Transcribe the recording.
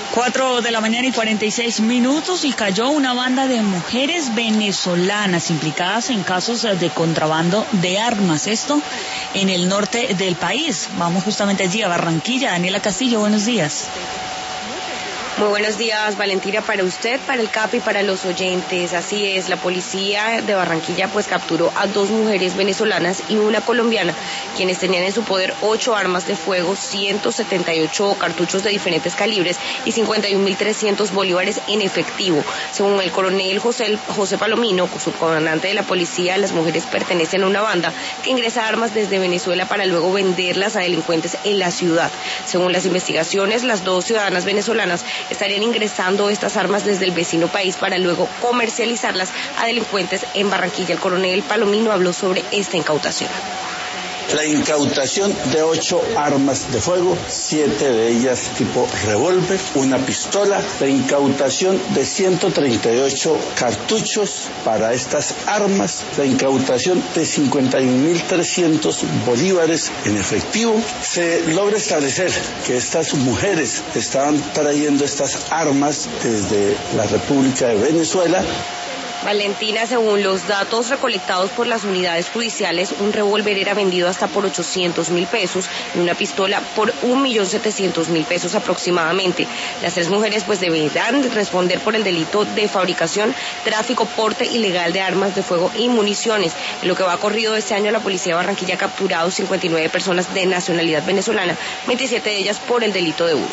4 de la mañana y 46 minutos y cayó una banda de mujeres venezolanas implicadas en casos de contrabando de armas, esto en el norte del país. Vamos justamente allí a Barranquilla. Daniela Castillo, buenos días. Muy buenos días, Valentina, para usted, para el CAP y para los oyentes. Así es, la policía de Barranquilla pues capturó a 2 mujeres venezolanas y una colombiana, quienes tenían en su poder 8 armas de fuego, 178 cartuchos de diferentes calibres y 51.300 bolívares en efectivo. Según el coronel José Palomino, subcomandante de la policía, las mujeres pertenecen a una banda que ingresa armas desde Venezuela para luego venderlas a delincuentes en la ciudad. Según las investigaciones, las 2 ciudadanas venezolanas estarían ingresando estas armas desde el vecino país para luego comercializarlas a delincuentes en Barranquilla. El coronel Palomino habló sobre esta incautación. La incautación de 8 armas de fuego, 7 de ellas tipo revólver, una pistola, la incautación de 138 cartuchos para estas armas, la incautación de 51.300 bolívares en efectivo. Se logra establecer que estas mujeres estaban trayendo estas armas desde la República de Venezuela. Valentina, según los datos recolectados por las unidades judiciales, un revólver era vendido hasta por 800.000 pesos y una pistola por 1.700.000 pesos aproximadamente. Las 3 mujeres pues deberán responder por el delito de fabricación, tráfico, porte ilegal de armas de fuego y municiones. En lo que va corrido este año, la policía de Barranquilla ha capturado 59 personas de nacionalidad venezolana, 27 de ellas por el delito de hurto.